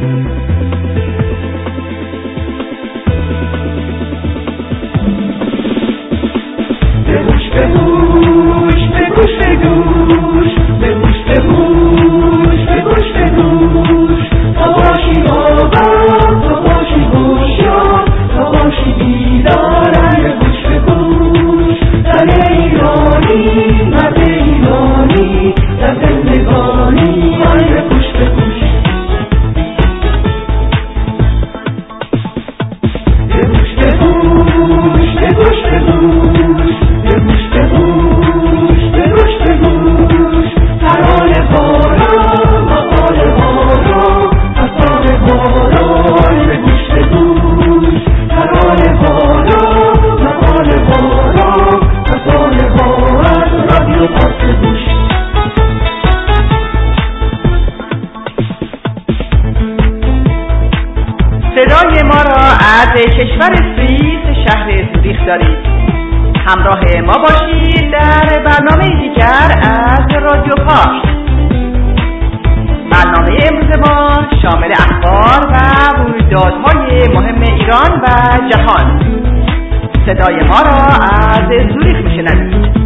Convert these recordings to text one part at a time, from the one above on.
صدای ما را از کشور سوئیس شهر زوریخ دارید. همراه ما باشید در برنامه دیگر از رادیو پارس. برنامه امروز ما شامل اخبار و رویدادهای مهم ایران و جهان. صدای ما را از زوریخ میشنوید.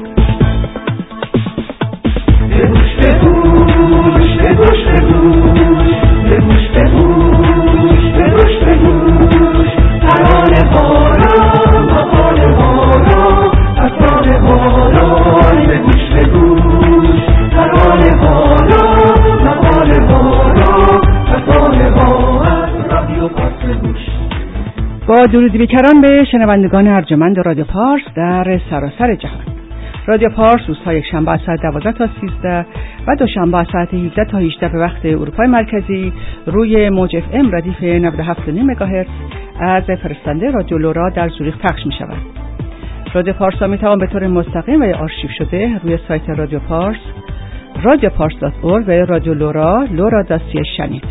با درودی بیکران به شنوندگان ارجمند رادیو پارس در سراسر جهان. رادیو پارس روزهای یکشنبه از ساعت 12 تا 13 و دوشنبه از ساعت 17 تا 18 به وقت اروپای مرکزی روی موج اف ام ردیف 97.5 مگاهرتز از فرستنده رادیو لورا در زوریخ پخش می شود. رادیو پارس می توان به طور مستقیم و آرشیو شده روی سایت رادیو پارس radiopars.org و رادیو لورا.ch شنید.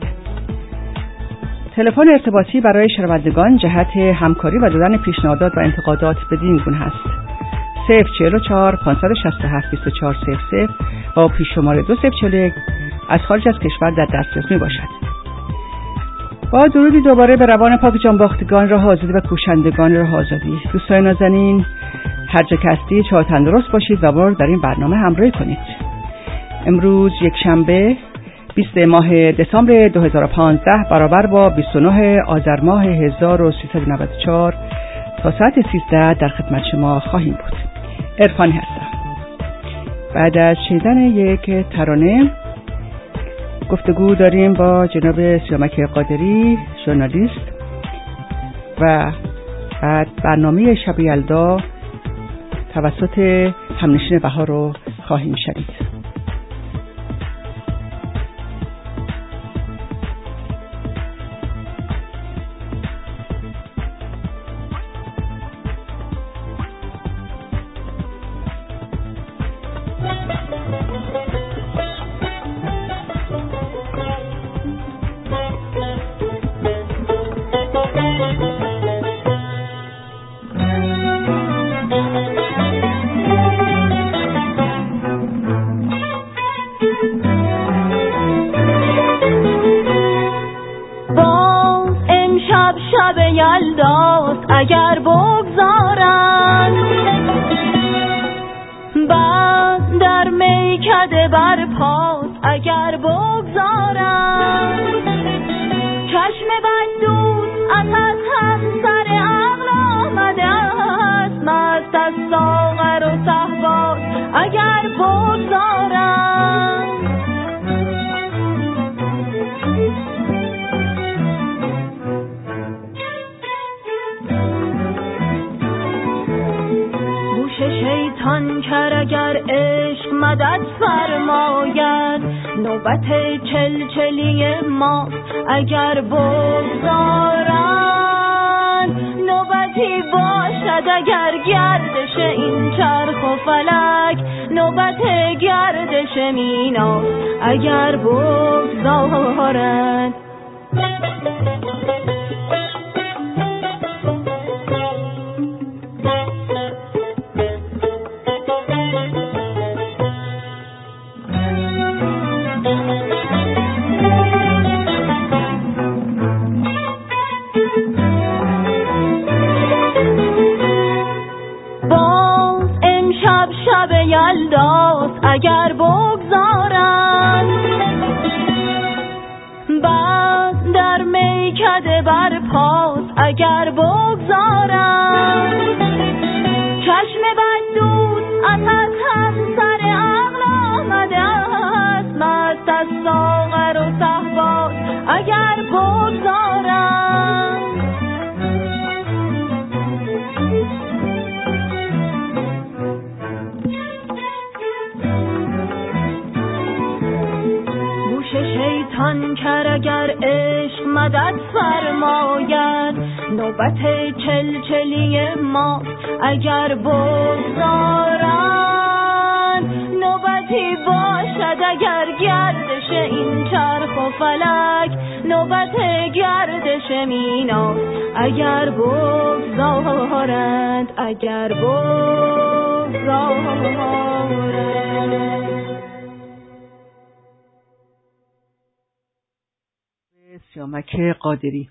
تلفن ارتباطی برای شنوندگان جهت همکاری و دادن پیشنهادات و انتقادات بدین گونه است: 044 567 2400 و پیش شماره 2041 از خارج از کشور در دسترس می باشد. با درودی دوباره به روان پاک جانباختگان راه آزادی و کوشندگان راه آزادی. دوستان نازنین، هر جا که هستید شاد تندرست باشید و بار در این برنامه همراهی کنید. امروز یک شنبه 20 ماه دسامبر 2015 برابر با 29 آذر ماه 1394 تا ساعت 13 در خدمت شما خواهیم بود. عرفانی هستم. بعد از شنیدن یک ترانه گفتگو داریم با جناب سیامک قادری، ژورنالیست، و بعد برنامه شب یلدا توسط همنشین بهار رو خواهیم شنید. اگر بگذارن بعد در میکده برپاس، اگر بگذارن چشم بد دوست از همسر عقل آمده است، مست از ساغر و صهباز، اگر بگذارن شیطان کر اگر عشق مدد فرماید، نوبت چلچلی ماست اگر بگذارن، نوبتی باشد اگر گردش این چرخ و فلک، نوبت گردش مینا اگر بگذارن. زده بر پاس اگر بگذارم چشم بد دوست از هم سر عقل آمده است مست از ساغر و صهبا اگر بگذارم گوش شیطان کر اگر عشق مدد فرماید نوبت چلچلی ما اگر بگذارن نوبتی باشد اگر گردش این چرخ و فلک نوبت گردش مینا اگر بگذارند سیامک قادری.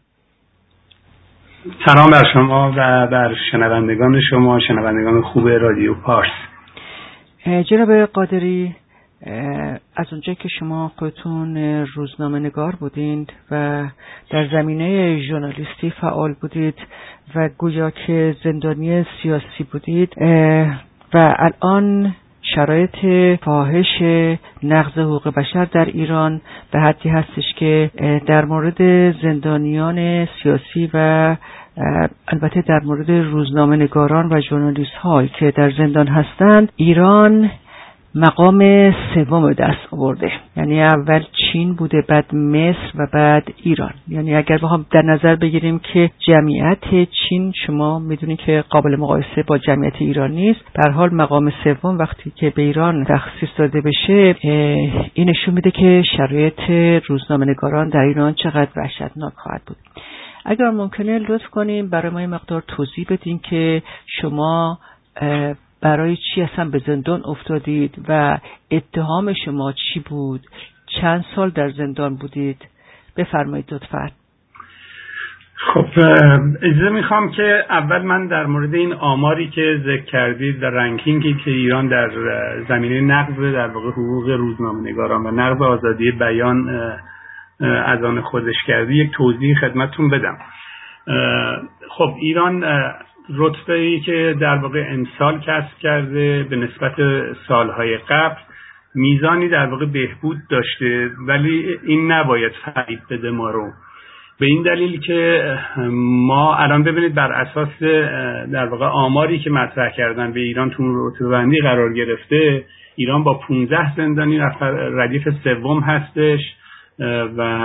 سلام بر شما و بر شنوندگان شما، شنوندگان خوب رادیو پارس. جناب قادری، از اونجایی که شما خودتون روزنامه نگار بودید و در زمینه ژورنالیستی فعال بودید و گویا که زندانی سیاسی بودید و الان شرایط فاحش نقض حقوق بشر در ایران به حدی هستش که در مورد زندانیان سیاسی و البته در مورد روزنامه نگاران و ژورنالیست هایی که در زندان هستند ایران مقام سوم دست آورده. یعنی اول چین بوده، بعد مصر و بعد ایران. یعنی اگر بخوام در نظر بگیریم که جمعیت چین شما میدونید که قابل مقایسه با جمعیت ایران نیست، به هر حال مقام سوم وقتی که به ایران تخصیص داده بشه این نشون میده که شرایط روزنامه‌نگاران در ایران چقدر وحشتناک خواهد بود. اگر ممکنه لطف کنیم برای ما مقدار توضیح بدین که شما برای چی اصلا به زندان افتادید و اتهام شما چی بود؟ چند سال در زندان بودید؟ بفرمایید لطفاً. خب اجازه میخوام که اول من در مورد این آماری که ذکر کردید و رنکینگی که ایران در زمینه نقض در واقع حقوق روزنامه‌نگاران و نقض آزادی بیان از آن خودش کرده یک توضیح خدمتتون بدم. خب ایران رتبه‌ای که در واقع امسال کسب کرده به نسبت سالهای قبل میزانی در واقع بهبود داشته، ولی این نباید فریب بده ما رو، به این دلیل که ما الان ببینید بر اساس در واقع آماری که مطرح کردن به ایران تو رتبه‌بندی قرار گرفته، ایران با 15 زندانی ردیف سوم هستش و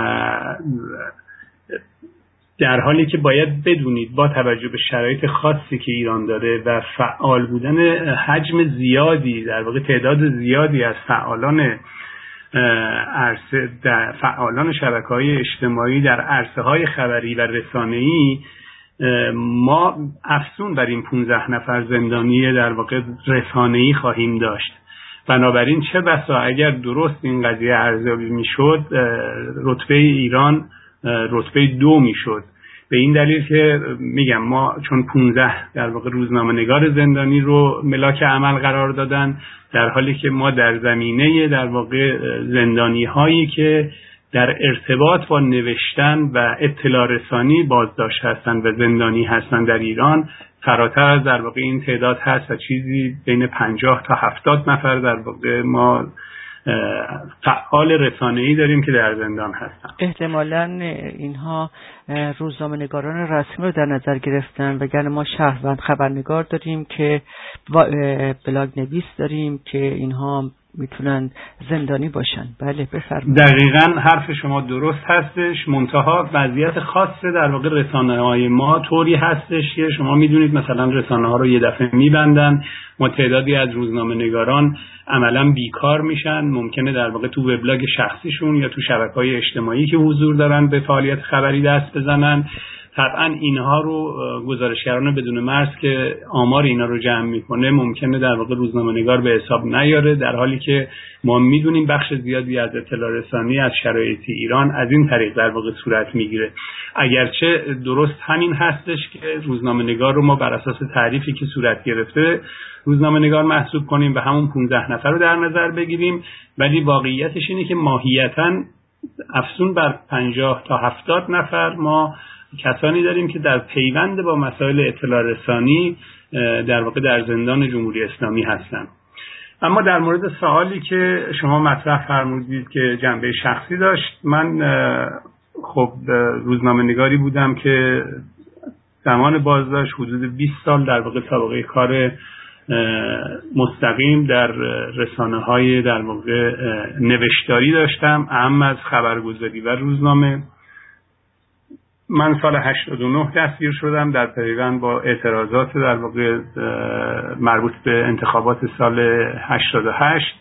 در حالی که باید بدونید با توجه به شرایط خاصی که ایران داره و فعال بودن حجم زیادی در واقع تعداد زیادی از فعالان شبکه‌های اجتماعی در عرصه‌های خبری و رسانه‌ای، ما افزون بر این 15 نفر زندانی در واقع رسانه‌ای خواهیم داشت. بنابراین چه بسا اگر درست این قضیه ارزیابی میشد رتبه ایران رتبه 2 میشد. به این دلیل که میگم ما چون 15 در واقع روزنامه‌نگار زندانی رو ملاک عمل قرار دادن، در حالی که ما در زمینه در واقع زندانی هایی که در ارتباط با نوشتن و اطلاع رسانی بازداشت هستند و زندانی هستند در ایران فراتر از در واقع این تعداد هست و چیزی بین 50 تا 70 نفر در واقع ما فعال رسانه‌ای داریم که در زندان هستن. احتمالاً اینها روزنامه‌نگاران رسمی رو در نظر گرفتن، وگرنه ما شهروند خبرنگار داریم که بلاگ نویس داریم که اینها میتونن زندانی باشن. بله بفرمایید. دقیقاً حرف شما درست هستش، منتها وضعیت خاص در واقع رسانه‌های ما طوری هستش که شما میدونید مثلا رسانه‌ها رو یه دفعه میبندن، ما تعدادی از روزنامه‌نگاران عملاً بیکار میشن، ممکنه در واقع تو وبلاگ شخصیشون یا تو شبکه‌های اجتماعی که حضور دارن به فعالیت خبری دست بزنن. طبعا اینها رو گزارشگران بدون مرز که آمار اینا رو جمع میکنه ممکنه در واقع روزنامه‌نگار به حساب نیاره، در حالی که ما میدونیم بخش زیادی از اطلاع رسانی از شرایط ایران از این طریق در واقع صورت میگیره. اگرچه درست همین هستش که روزنامه‌نگار رو ما بر اساس تعریفی که صورت گرفته روزنامه‌نگار محسوب کنیم و همون 15 نفر رو در نظر بگیریم، ولی واقعیتش اینه که ماهیتاً افزون بر 50 تا 70 نفر ما کسانی داریم که در پیوند با مسائل اطلاع رسانی در واقع در زندان جمهوری اسلامی هستند. اما در مورد سوالی که شما مطرح فرمودید که جنبه شخصی داشت، من خب روزنامه‌نگاری بودم که زمان بازداشت حدود 20 سال در واقع سابقه کار مستقیم در رسانه‌های در واقع نوشتاری داشتم، اهم از خبرگزاری و روزنامه. من سال 89 دستگیر شدم در پیوند با اعتراضات در واقع مربوط به انتخابات سال 88.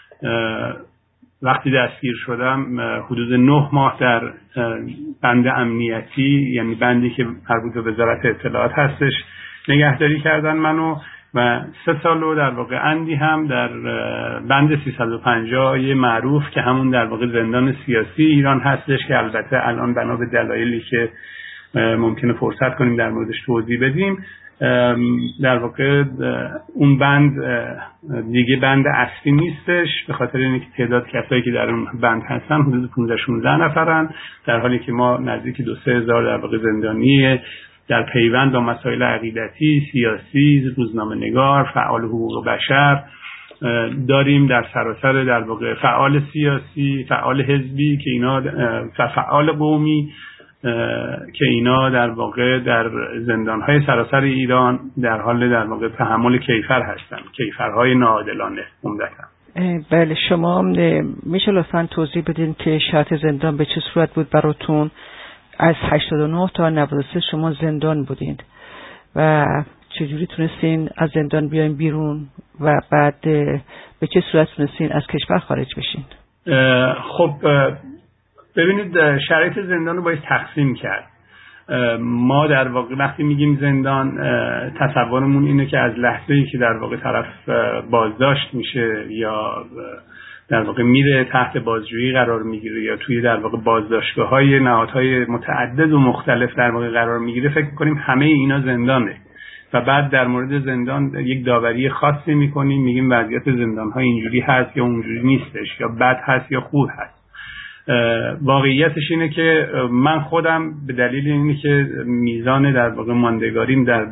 وقتی دستگیر شدم حدود 9 ماه در بند امنیتی، یعنی بندی که مربوط به وزارت اطلاعات هستش، نگهداری کردن منو و 3 سال رو در واقع اندی هم در بند 350 معروف که همون در واقع زندان سیاسی ایران هستش، که البته الان بنا به دلایلی که ممکنه فرصت کنیم در موردش توضیح بدیم، در واقع اون بند دیگه بند اصلی نیستش، به خاطر اینکه تعداد کسایی که در اون بند هستن حدود 15-16 نفرن، در حالی که ما نزدیک 2-3 هزار در واقع زندانی در پیوند با مسائل عقیدتی، سیاسی، روزنامه‌نگار، فعال حقوق بشر داریم در سراسر در واقع فعال سیاسی، فعال حزبی که اینا فعال قومی که اینا در واقع در زندان‌های سراسر ایران در حال در واقع تحمل کیفر هستند، کیفرهای ناعادلانه عمدتاً. بله، شما میشه لطفاً توضیح بدین که شرایط زندان به چه صورت بود براتون؟ از 89 تا 93 شما زندان بودین و چجوری تونستین از زندان بیاین بیرون و بعد به چه صورت تونستین از کشور خارج بشین؟ خب ببینید، شرایط زندان رو باید تقسیم کرد. ما در واقع وقتی میگیم زندان، تصورمون اینه که از لحظه‌ای که در واقع طرف بازداشت میشه یا در واقع میره تحت بازجویی قرار میگیره یا توی در واقع بازداشتگاه‌های نهادهای متعدد و مختلف در واقع قرار میگیره، فکر می‌کنیم همه اینا زندانه و بعد در مورد زندان یک داوری خاصی می‌کنیم، میگیم وضعیت زندان‌ها اینجوری هست یا اونجوری نیستش، یا بد هست یا خوب هست. واقعیتش اینه که من خودم به دلیل اینه که میزان در واقع ماندگاریم در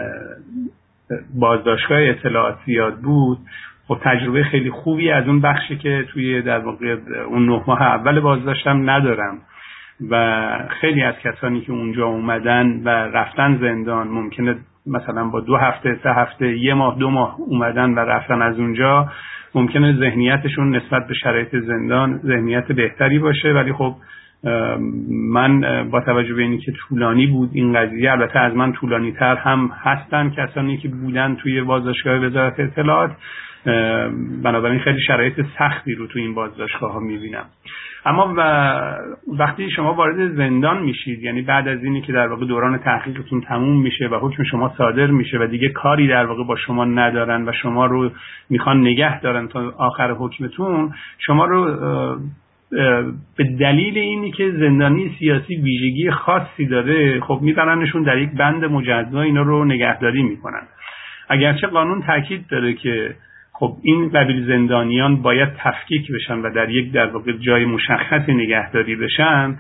بازداشتگاه اطلاعات زیاد بود، خب تجربه خیلی خوبی از اون بخشی که توی در واقع اون 9 ماه اول بازداشتم ندارم و خیلی از کسانی که اونجا اومدن و رفتن زندان ممکنه مثلا با 2 هفته 3 هفته 1 ماه 2 ماه اومدن و رفتن از اونجا، ممکنه ذهنیتشون نسبت به شرایط زندان ذهنیت بهتری باشه، ولی خب من با توجه به اینکه طولانی بود این قضیه، البته از من طولانی تر هم هستن کسانی که بودن توی بازداشتگاه وزارت اطلاعات، بنابراین خیلی شرایط سختی رو توی این بازداشتگاه ها میبینم. اما وقتی شما وارد زندان میشید، یعنی بعد از اینی که در واقع دوران تحقیقتون تموم میشه و حکم شما صادر میشه و دیگه کاری در واقع با شما ندارن و شما رو میخوان نگه دارن تا آخر حکمتون، شما رو به دلیل اینی که زندانی سیاسی ویژگی خاصی داره، خب میبرنشون در یک بند مجزا اینا رو نگهداری میکنن. اگرچه قانون تاکید داره که خب این قبیل زندانیان باید تفکیک بشن و در یک در واقع جای مشخصی نگهداری بشن،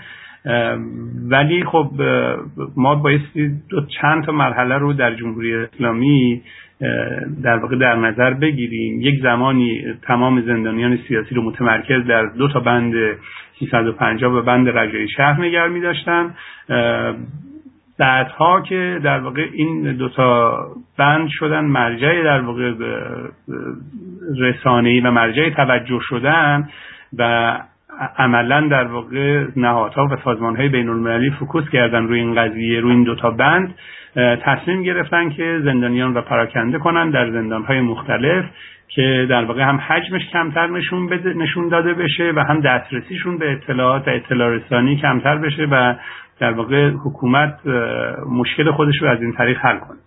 ولی خب ما بایستی چند تا مرحله رو در جمهوری اسلامی در واقع در نظر بگیریم. یک زمانی تمام زندانیان سیاسی رو متمرکز در 2 تا بند 350 و بند رجایی شهر نگه می‌داشتن، بعدها که در واقع این 2 تا بند شدن مرجع در واقع رسانه‌ای و مرجع توجه شدن و عملا در واقع نهادها و سازمان‌های بین‌المللی فوکوس کردن روی این قضیه، روی این 2 تا بند، تصمیم گرفتن که زندانیان رو پراکنده کنن در زندان‌های مختلف که در واقع هم حجمش کمتر نشون داده بشه و هم دسترسیشون به اطلاعات و اطلاع رسانی کمتر بشه و در واقع حکومت مشکل خودش رو از این طریق حل کنه.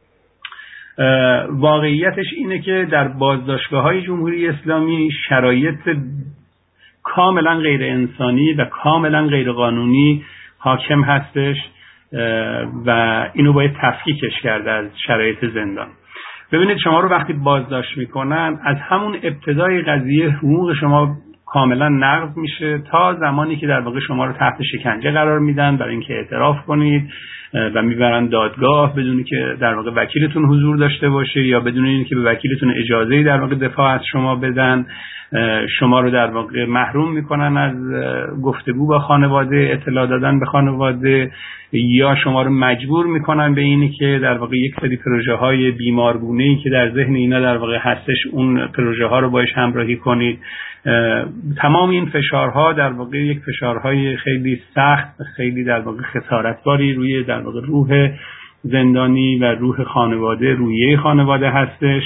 واقعیتش اینه که در بازداشتگاه‌های جمهوری اسلامی شرایط کاملا غیر انسانی و کاملا غیر قانونی حاکم هستش و اینو باید تفکیکش کرد از شرایط زندان. ببینید، شما رو وقتی بازداشت میکنن از همون ابتدای قضیه حقوق شما کاملا نقض میشه تا زمانی که در واقع شما رو تحت شکنجه قرار میدن برای اینکه اعتراف کنید و میبرن دادگاه بدون که در واقع وکیلتون حضور داشته باشه یا بدون اینکه به وکیلتون اجازه‌ای در واقع دفاع از شما بدن. شما رو در واقع محروم میکنن از گفتگو با خانواده، اطلاع دادن به خانواده، یا شما رو مجبور میکنن به اینی که در واقع یک سری پروژه های بیمارگونه‌ای که در ذهن اینا در واقع هستش اون پروژه ها رو باش همراهی کنید. تمام این فشارها در واقع یک فشارهای خیلی سخت، خیلی در واقع خسارتباری روی در واقع روح زندانی و روح خانواده، روحیه خانواده هستش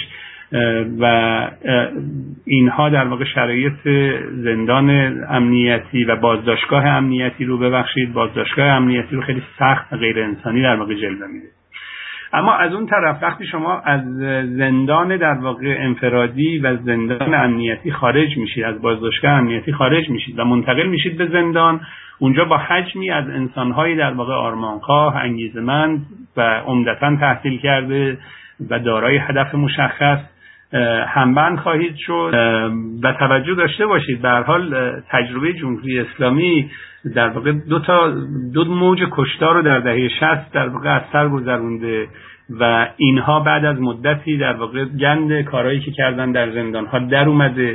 و اینها در واقع شرایط زندان امنیتی و بازداشتگاه امنیتی رو بازداشتگاه امنیتی رو خیلی سخت و غیر انسانی در واقع جلوه میده. اما از اون طرف وقتی شما از زندان در واقع انفرادی و زندان امنیتی خارج میشید، از بازداشتگاه امنیتی خارج میشید و منتقل میشید به زندان، اونجا با حجمی از انسان‌های در واقع آرمانخواه، انگیزمند و عمدتاً تحصیل کرده و دارای هدف مشخص همبند خواهید شد و توجه داشته باشید به هر حال تجربه جمهوری اسلامی در واقع دو موج کشتار رو در دهه 60 در واقع از سر گذرونده و اینها بعد از مدتی در واقع گند کارهایی که کردن در زندان‌ها در اومده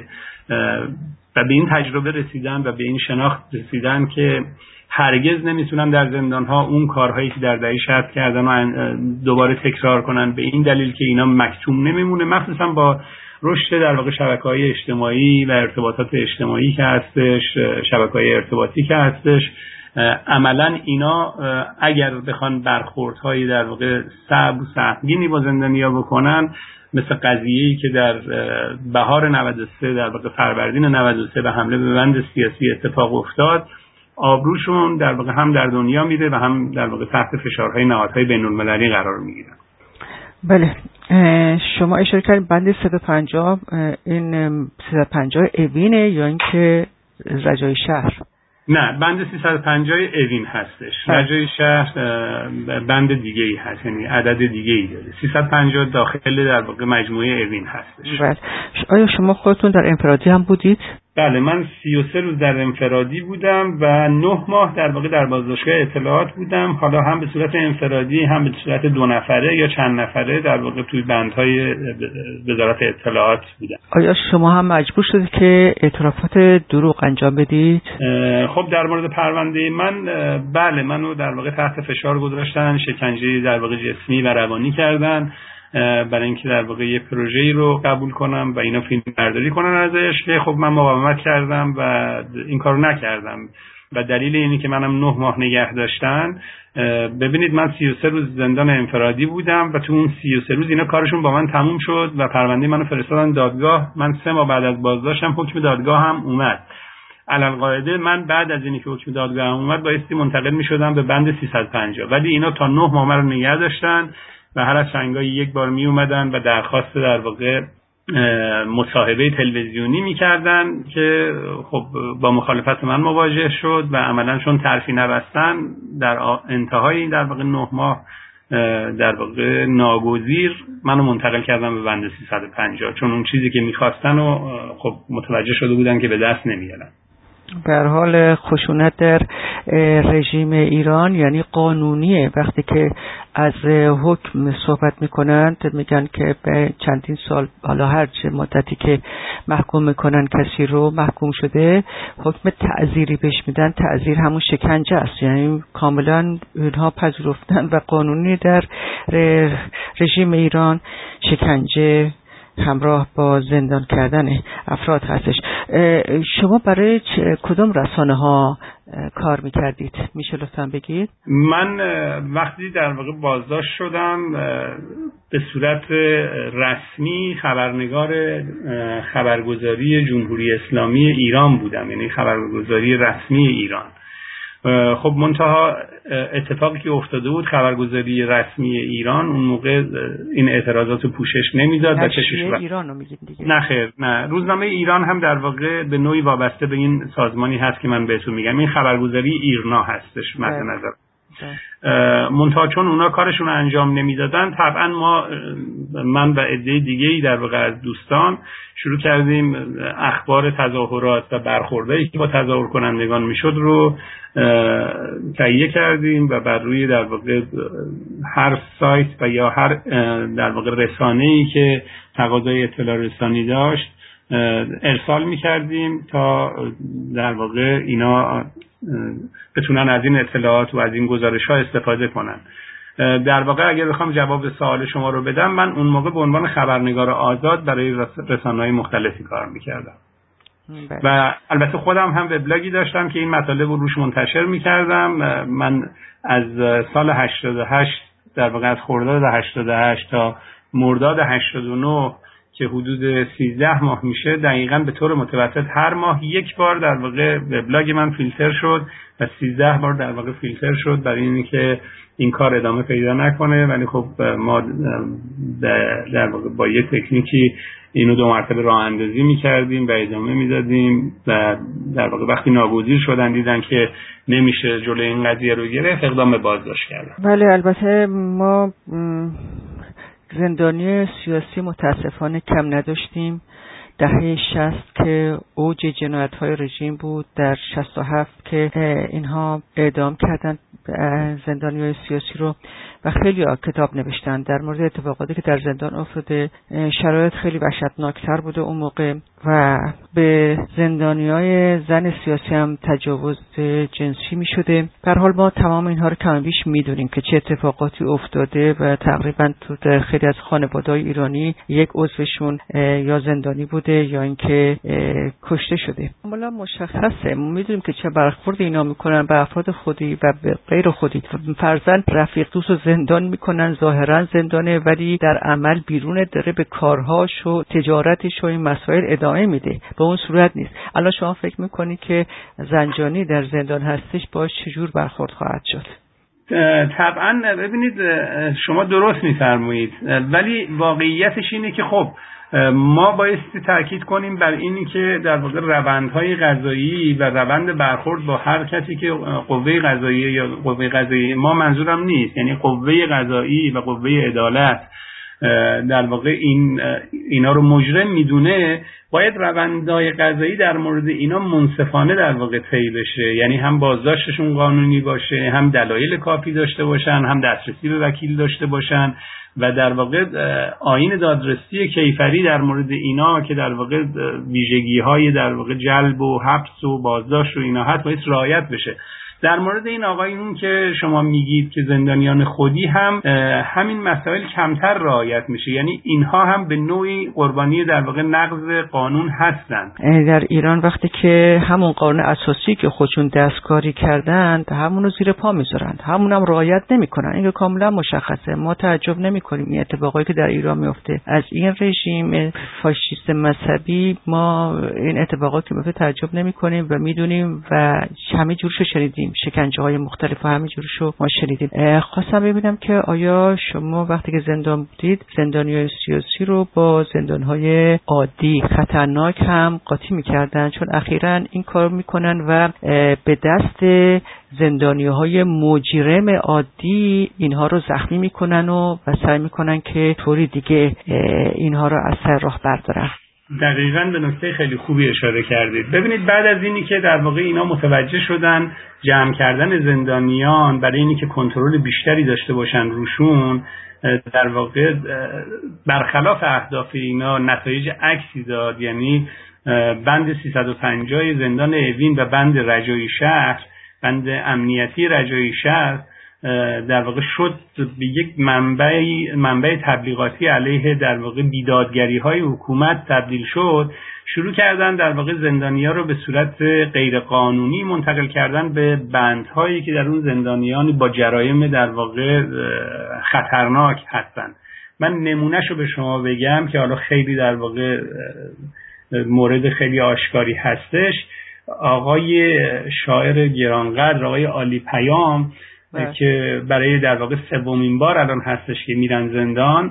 و به این تجربه رسیدن و به این شناخت رسیدن که هرگز نمیتونن در زندان‌ها اون کارهایی که در دهه 60 کردن و دوباره تکرار کنن، به این دلیل که اینا مکتوم نمیمونه، مخصوصا با رشد در واقع شبکه‌های اجتماعی و ارتباطات اجتماعی که هستش، شبکه‌های ارتباطی که هستش. عملاً اینا اگر بخوان برخوردهای در واقع صعب و سهمگینی با زندانی‌ها بکنن، مثل قضیه‌ای که در بهار 93 در واقع فروردین 93 به حمله به بند سیاسی اتفاق افتاد، آبروشون در واقع هم در دنیا میره و هم در واقع تحت فشارهای نهادهای بین‌المللی قرار میگیرن. بله، شما اشاره کردید بند 350 این 350 اوینه یا اینکه رجای شهر؟ نه، بند 350 اوین هستش. رجای شهر بند دیگه ای هست، یعنی عدد دیگه ای داره. 350 داخل در واقع مجموعه اوین هستش. بله. آیا شما خودتون در انفرادی هم بودید؟ بله، من 33 روز در انفرادی بودم و 9 ماه در واقع در بازداشتگاه اطلاعات بودم، حالا هم به صورت انفرادی هم به صورت 2 نفره یا چند نفره در واقع توی بندهای وزارت اطلاعات بودم. آیا شما هم مجبور شدید که اعترافات دروغ انجام بدید؟ خب در مورد پرونده من بله، منو در واقع تحت فشار گذاشتن، شکنجه در واقع جسمی و روانی کردن برای اینکه در واقع یه پروژه‌ای رو قبول کنم و اینا فیلم برداری کنن ازش. خب من مقاومت کردم و این کارو نکردم و دلیل اینی که منم 9 ماه نگه داشتن. ببینید من 33 روز زندان انفرادی بودم و تو اون 33 روز اینا کارشون با من تموم شد و پرونده منو فرستادن دادگاه. من 3 ماه بعد از بازداشتم حکم دادگاه هم اومد. علالقاعده من بعد از اینی که حکم دادگاه هم اومد بایستی منتقل می‌شدم به بند 350، ولی اینا تا 9 ماه منو نگه داشتن و هر از چنگایی یک بار می اومدن و درخواست در واقع مصاحبه تلویزیونی میکردن که خب با مخالفت من مواجه شد و عملا چون ترفی نبستن در انتهای در واقع 9 ماه در واقع ناگزیر منو منتقل کردن به بند 350، چون اون چیزی که میخواستن و خب متوجه شده بودن که به دست نمیارن. به هر حال خشونت در رژیم ایران یعنی قانونیه. وقتی که از حکم صحبت میکنند میگن که به چندین سال، حالا هر چه مدتی که محکوم میکنن کسی رو، محکوم شده، حکم تعزیری بهش میدن. تعزیر همون شکنجه است، یعنی کاملا اینها پذیرفتن و قانونی در رژیم ایران شکنجه همراه با زندان کردن افراد هستش. شما برای کدام رسانه ها کار میکردید؟ میشه لطفاً بگید؟ من وقتی در واقع بازداشت شدم به صورت رسمی خبرنگار خبرگزاری جمهوری اسلامی ایران بودم، یعنی خبرگزاری رسمی ایران. خب منتها اتفاقی که افتاده بود، خبرگزاری رسمی ایران اون موقع این اعتراضات رو پوشش نمیداد و نشریه ایران رو میگید دیگه؟ نه خیر، نه، روزنامه ایران هم در واقع به نوعی وابسته به این سازمانی هست که من بهتون میگم. این خبرگزاری ایرنا هستش مد نظر. منتها چون اونا کارشون رو انجام نمیدادن، طبعا من و عده دیگه‌ای در واقع از دوستان شروع کردیم اخبار تظاهرات و برخوردایی که با تظاهر کنندگان میشد رو تهیه کردیم و بر روی در واقع هر سایت و یا هر در واقع رسانه‌ای که تقاضای اطلاع رسانی داشت ارسال می‌کردیم تا در واقع اینا بتونن از این اطلاعات و از این گزارش‌ها استفاده کنن. در واقع اگر بخوام جواب سوال شما رو بدم، من اون موقع به عنوان خبرنگار آزاد برای رسانه‌های مختلفی کار می‌کردم و البته خودم هم وبلاگی داشتم که این مطالب رو روش منتشر می‌کردم. من از سال 88 در واقع از خرداد 88 تا مرداد 89 که حدود 13 ماه میشه، دقیقاً به طور متوسط هر ماه یک بار در واقع وبلاگ من فیلتر شد و 13 بار در واقع فیلتر شد برای اینکه این کار ادامه پیدا نکنه. ولی خب ما در واقع با یه تکنیکی اینو 2 مرتبه راه اندازی می‌کردیم و ادامه میدادیم و در واقع وقتی ناگزیر شدن دیدن که نمیشه جلوی این قضیه رو گرفت، اقدام به بازداشت کردن. بله، البته ما زندانی سیاسی متاسفانه کم نداشتیم. دهه 60 که اوج جنایت‌های رژیم بود، در 67 که اینها اعدام کردن زندانیان سیاسی رو و خیلی کتاب نوشتن در مورد اتفاقاتی که در زندان افتاده. شرایط خیلی وحشتناکتر بوده اون موقع و به زندانیای زن سیاسی هم تجاوز جنسی می شده. به هر حال ما تمام اینها رو کم بیش میدونیم که چه اتفاقاتی افتاده و تقریبا تو خیلی از خانواده‌های ایرانی یک عضوشون یا زندانی بوده یا اینکه کشته شده. کاملا مشخصه، ما میدونیم که چه برخورد اینا میکنن به افراد خودی و به غیر خودی. فرضاً رفیق دوست رو زندان میکنن، ظاهرا زندانه ولی در عمل بیرون داره به کارهاش و تجارتش و این مسائل ادامه میده. به اون صورت نیست. الان شما فکر میکنید که زنجانی در زندان هستش باش چجور برخورد خواهد شد؟ طبعا ببینید شما درست میفرمایید، ولی واقعیتش اینه که خب ما بایستی تاکید کنیم بر اینی که در واقع روندهای قضایی و روند برخورد با هر کسی که قوه قضاییه یا قوه قضاییه ما منظورم نیست، یعنی قوه قضایی و قوه عدالت در واقع اینا رو مجرم میدونه، باید روندهای قضایی در مورد اینا منصفانه در واقع طی بشه، یعنی هم بازداشتشون قانونی باشه، هم دلایل کافی داشته باشن، هم دسترسی به وکیل داشته باشن و در واقع آیین دادرسی کیفری در مورد اینا که در واقع ویژگی‌های در واقع جلب و حبس و بازداشت و اینا هست باید رعایت بشه. در مورد این آقایون که شما میگید که زندانیان خودی هم همین مسائل کمتر رعایت میشه، یعنی اینها هم به نوعی قربانی در واقع نقض قانون هستند. در ایران وقتی که همون قانون اساسی که خودشون دستکاری کردند همون رو زیر پا میذارند، همون هم رعایت نمیکنن، این کاملا مشخصه. ما تعجب نمیکنیم این اتفاقایی که در ایران میفته از این رژیم فاشیست مذهبی، ما این اتفاقات که میفته تعجب نمیکنیم و میدونیم و همه جورشو شنیدیم، شکنجه‌های مختلف و همه جورشو ما شنیدیم. خواستم ببینم که آیا شما وقتی که زندان بودید زندانیان سیاسی رو با زندان‌های عادی خطرناک هم قاطی می‌کردن؟ چون اخیراً این کار می‌کنن و به دست زندانی‌های مجرم عادی اینها رو زخمی می‌کنن و سعی می‌کنن که طوری دیگه اینها رو از سر راه بردارن. دقیقاً به نکته خیلی خوبی اشاره کردید. ببینید بعد از اینی که در واقع اینا متوجه شدن جمع کردن زندانیان برای اینی که کنترل بیشتری داشته باشن روشون، در واقع برخلاف اهداف اینا نتایج عکسی داد. یعنی بند 350 زندان اوین و بند رجایی شهر، بند امنیتی رجایی شهر در واقع شد به یک منبع تبلیغاتی علیه در واقع بیدادگری های حکومت تبدیل شد. شروع کردن در واقع زندانی‌ها رو به صورت غیر قانونی منتقل کردن به بندهایی که در اون زندانیان با جرایم در واقع خطرناک هستن. من نمونهشو به شما بگم که حالا خیلی در واقع مورد خیلی آشکاری هستش. آقای شاعر گرانقدر آقای عالی پیام که برای در واقع 3مین بار الان هستش که میرن زندان،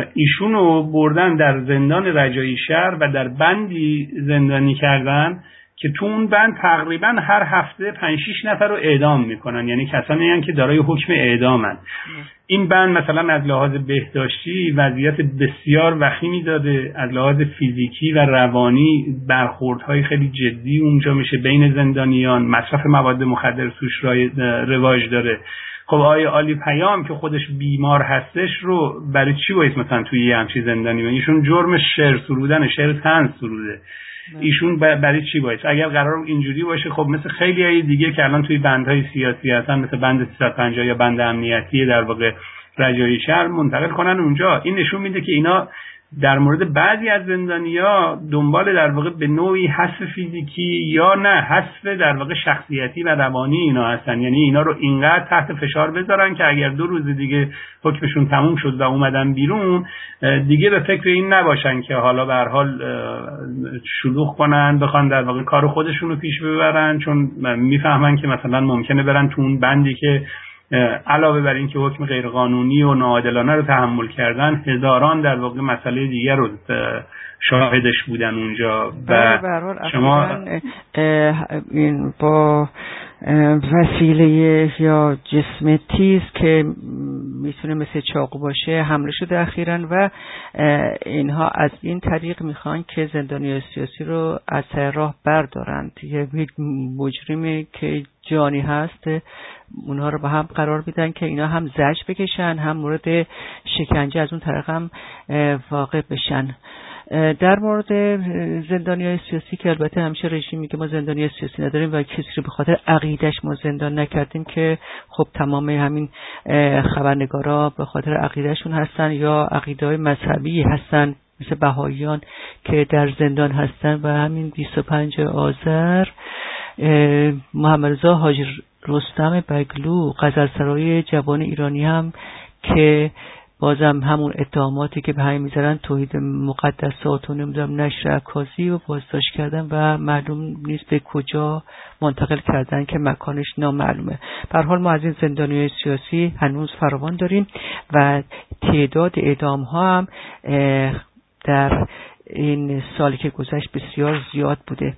ایشونو بردن در زندان رجایی شهر و در بندی زندانی کردن که تو اون بند تقریبا هر هفته 5-6 نفر رو اعدام میکنن، یعنی کسانی هستند که دارای حکم اعدامن. این بند مثلا از لحاظ بهداشتی وضعیت بسیار وخیمی داده، از لحاظ فیزیکی و روانی برخوردهای خیلی جدی اونجا میشه بین زندانیان، مصرف مواد مخدر توش رواج داره. خب آقای عالی پیام که خودش بیمار هستش رو برای چی باید مثلا توی یه همچین زندانی بینید؟ ایشون جرم شعر سرودن، شعر طنز سروده، ایشون برای چی باید؟ اگر قرار اینجوری باشه خب مثل خیلی های دیگه که الان توی بندهای سیاسی هستن، مثل بند 350 یا بند امنیتی در واقع رجایی شهر منتقل کنن اونجا. این نشون میده که اینا در مورد بعضی از زندانی‌ها دنبال در واقع به نوعی حذف فیزیکی یا نه حذف در واقع شخصیتی و روانی اینا هستن، یعنی اینا رو اینقدر تحت فشار بذارن که اگر 2 روز دیگه حکمشون تموم شد و اومدن بیرون دیگه به فکر این نباشن که حالا به هر حال شلوغ کنن، بخوان در واقع کار خودشون رو پیش ببرن، چون میفهمن که مثلا ممکنه برن تو اون بندی که علاوه بر این که حکم غیرقانونی و ناعادلانه رو تحمل کردن، هزاران در واقع مسئله دیگر رو شاهدش بودن اونجا. و شما این با وسیله یا جسم تیز که میتونه مثل چاقو باشه حمله شده اخیراً و اینها از این طریق میخوان که زندانیان سیاسی رو از راه بردارند. یک مجرمی که جانی هست اونها رو به هم قرار میدن که اینا هم زجر بکشن، هم مورد شکنجه از اون طریق هم واقع بشن. در مورد زندانیان سیاسی که البته همیشه رژیم میگه ما زندانی سیاسی نداریم و کسی رو به خاطر عقیدش ما زندان نکردیم، که خب تمام همین خبرنگارا به خاطر عقیدهشون هستن یا عقیده‌های مذهبی هستن مثل بهائیان که در زندان هستن. و همین 25 آذر محمد رضا حاجی رستم بگلو غزلسرای جوان ایرانی هم که بازم همون اتهاماتی که به همین میذارن توحید مقدسات و نمیدونم نشر عکاسی و بازداشت کردن و معلوم نیست به کجا منتقل کردن که مکانش نامعلومه. به هر حال ما از این زندانیان سیاسی هنوز فراوان داریم و تعداد اعدام ها هم در این سالی که گذشت بسیار زیاد بوده.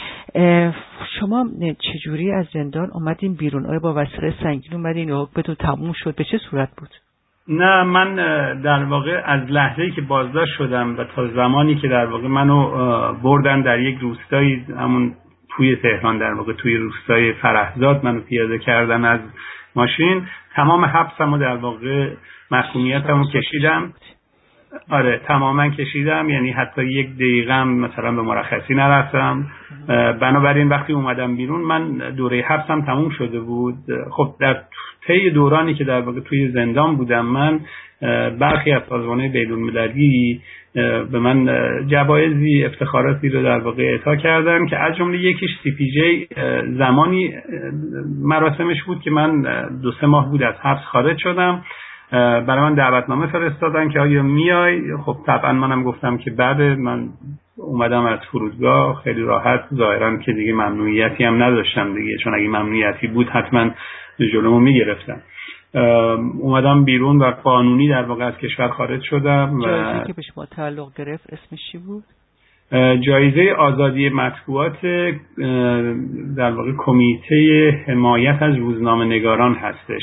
شما چجوری از زندان اومدین بیرون؟ آیا با وسیله سنگین اومدین یا حکمتون تموم شد؟ به چه صورت بود؟ نه، من در واقع از لحظه‌ای که بازداشت شدم و تا زمانی که در واقع منو بردن در یک روستایی، همون توی تهران در واقع توی روستای فرهزاد منو پیاده کردن از ماشین، تمام حبسمو در واقع محکومیتمو کشیدم. آره تماما کشیدم، یعنی حتی 1 دقیقه مثلا به مرخصی نرفتم. بنابراین وقتی اومدم بیرون من دوره حبسم تموم شده بود. خب در طی دورانی که در واقع توی زندان بودم من برخی از سازمان‌های بین‌المللی به من جوایزی افتخاراتی رو در واقع اعطا کردن که از جمله یکیش CPJ زمانی مراسمش بود که من 2-3 ماه بود از حبس خارج شدم. برای من دعوتنامه فرستادن که آیا میای؟ خب طبعا منم گفتم که بله. من اومدم از فرودگاه خیلی راحت، ظاهرا که دیگه ممنوعیتی هم نداشتم دیگه، چون اگه ممنوعیتی بود حتما جلومو میگرفتم. اومدم بیرون و قانونی در واقع از کشور خارج شدم. جایزه که به شما تعلق گرفت اسمش چی بود؟ جایزه آزادی مطبوعات در واقع کمیته حمایت از روزنامه‌نگاران هستش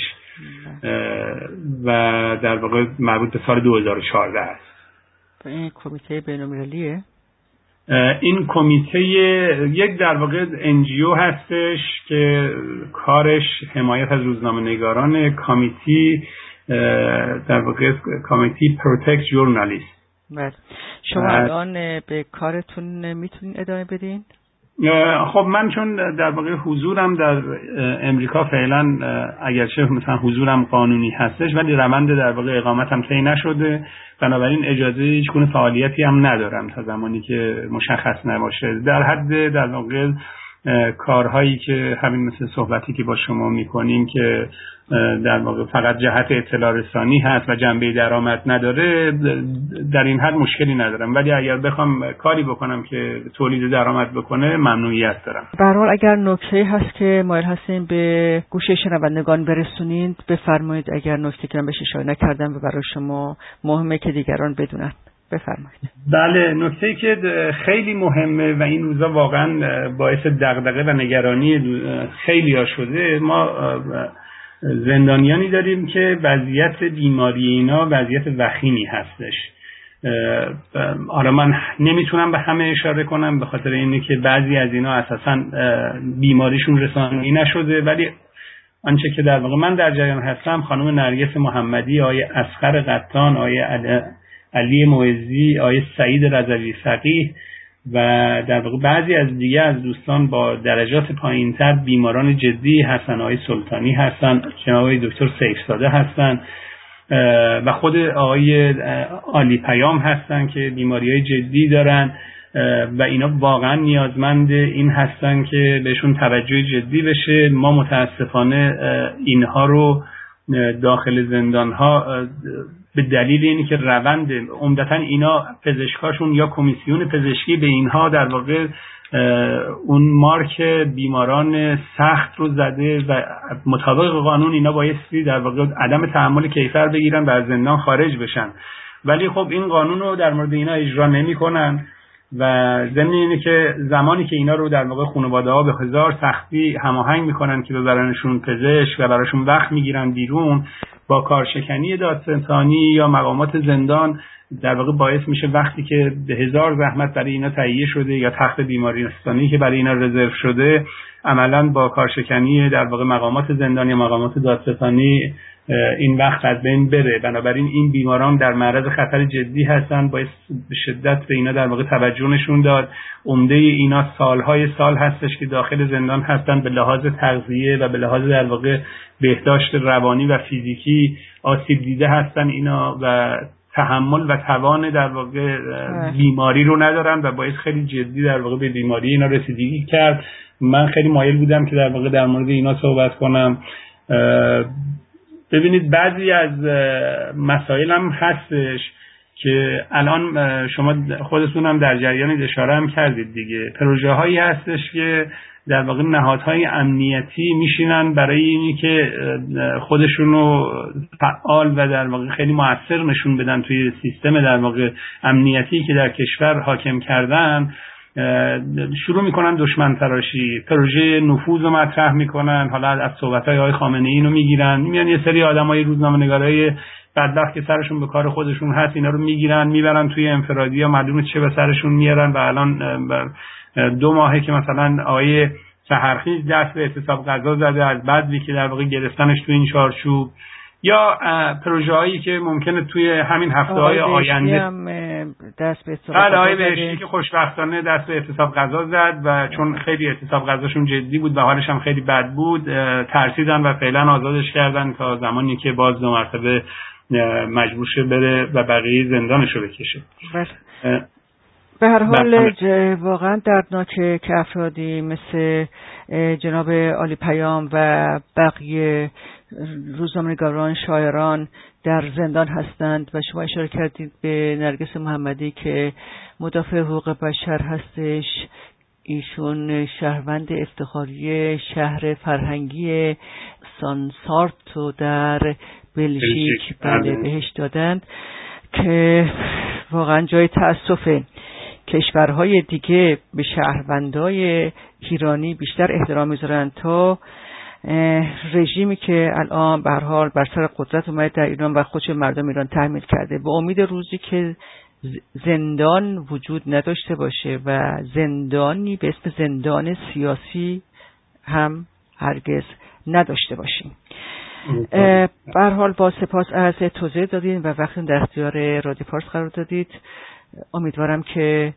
و در واقع مربوط به سال 2014 است. این کمیته بین‌المللیه؟ این کمیته یک در واقع NGO هستش که کارش حمایت از روزنامه‌نگاران، کمیتی در واقع کمیتی پروتکت ژورنالیست. بله. شما الان به کارتون میتونین ادامه بدین؟ خب من چون در واقع حضورم در امریکا فعلا اگرچه مثلا حضورم قانونی هستش ولی روند در واقع اقامتم طی نشده، بنابراین اجازه هیچ گونه فعالیتی هم ندارم تا زمانی که مشخص نباشه. در حد در واقع کارهایی که همین مثل صحبتی که با شما میکنیم که در واقع فقط جهت اطلاع رسانی هست و جنبه درآمد نداره، در این حد مشکلی ندارم، ولی اگر بخوام کاری بکنم که تولید درآمد بکنه ممنوعیت دارم. به هر حال اگر نکته هست که مایل هستین به گوش شنوندگان برسونید بفرمایید، اگر نکته که من بهش اشاره نکردم و برای شما مهمه که دیگران بدونن بفرمایید. بله، نکته‌ای که خیلی مهمه و این روزا واقعا باعث دغدغه و نگرانی خیلی‌ها شده، ما زندانیانی داریم که وضعیت بیماری اینا وضعیت وخیمی هستش. حالا من نمیتونم به همه اشاره کنم به خاطر اینه که بعضی از اینا اساساً بیماریشون رسانه‌ای نشده، ولی آنچه که در واقع من در جریان هستم خانم نرگس محمدی، آقای اصغر قطان، آقای علی معزی، آقای سعید رضوی فقیه و در واقع بعضی از دیگه از دوستان با درجات پایینتر بیماران جدی هستن، آقای سلطانی هستن، جناب آقای دکتر سیفزاده هستن و خود آقای علی پیام هستن که بیماری‌های جدی دارن و اینا واقعا نیازمند این هستن که بهشون توجه جدی بشه. ما متاسفانه اینها رو داخل زندان‌ها به دلیل اینی که روند عمدتاً اینا پزشکاشون یا کمیسیون پزشکی به اینها در واقع اون مارک بیماران سخت رو زده و مطابق قانون اینا بایستی در واقع عدم تحمل کیفر بگیرن و از زندان خارج بشن، ولی خب این قانون رو در مورد اینا اجرا نمی‌کنن و ضمن اینه که زمانی که اینا رو در واقع خانواده‌ها به هزار سختی هماهنگ میکنن که ببرنشون پزشک و براشون وقت میگیرن بیرون، با کارشکنی دادستانی یا مقامات زندان در واقع باعث میشه وقتی که به هزار زحمت برای اینا تهیه شده یا تخت بیمارستانی که برای اینا رزرو شده عملاً با کارشکنی در واقع مقامات زندان یا مقامات دادستانی این وقت از بین بره. بنابراین این بیماران در معرض خطر جدی هستن، باید به شدت به اینا در واقع توجه نشون داد. عمده اینا سالهای سال هستش که داخل زندان هستن، به لحاظ تغذیه و به لحاظ در واقع بهداشت روانی و فیزیکی آسیب دیده هستن اینا و تحمل و توان در واقع بیماری رو ندارن و باید خیلی جدی در واقع به بیماری اینا رسیدگی کرد. من خیلی مایل بودم که در واقع در مورد اینا صحبت کنم. ببینید بعضی از مسائل هم هستش که الان شما خودتون هم در جریان اشاره هم کردید دیگه، پروژه هایی هستش که در واقع نهادهای امنیتی میشینن برای اینی که خودشونو فعال و در واقع خیلی مؤثر نشون بدن توی سیستم در واقع امنیتی که در کشور حاکم کردن، شروع میکنن دشمن تراشی، پروژه نفوذ رو مطرح میکنن. حالا از صحبت‌های آقای خامنه‌ای اینو میگیرن، میان یه سری آدمای روزنامه‌نگارای بدبخت که سرشون به کار خودشون هست اینا رو میگیرن میبرن توی انفرادی یا معلومه چه به سرشون میارن و الان 2 ماهه که مثلا آقای سحرخیز دست به اعتصاب غذا زده از بدوی که در واقع گرفتنش توی این چارچوب، یا پروژه‌هایی که ممکنه توی همین هفته‌های آینده دست به اعتصاب غذا بهشتی که خوشبختانه دست به اعتصاب غذا زد و چون خیلی اعتصاب غذاشون جدی بود و حالش هم خیلی بد بود ترسیدن و فعلا آزادش کردن تا زمانی که باز 2 مرتبه مجبور شه بره و بقیه زندانش رو بکشه. به هر حال واقعا دردناکه که افرادی مثل جناب علی پیام و بقیه روزنامه‌نگاران، شاعران در زندان هستند و شما اشاره کردید به نرگس محمدی که مدافع حقوق بشر هستش. ایشون شهروند افتخاری شهر فرهنگی سانسارتو در بلژیک بهش دادند که واقعا جای تأسفه. کشورهای دیگه به شهروندای ایرانی بیشتر احترام میذارن تا رژیمی که الان به هر حال بر سر قدرت اومده در ایران و خودش مردم ایران تحمیل کرده. به امید روزی که زندان وجود نداشته باشه و زندانی به اسم زندان سیاسی هم هرگز نداشته باشیم. به هر حال با سپاس از توضیح دادین و وقتی در اختیار رادیو فارس قرار دادید. امیدوارم که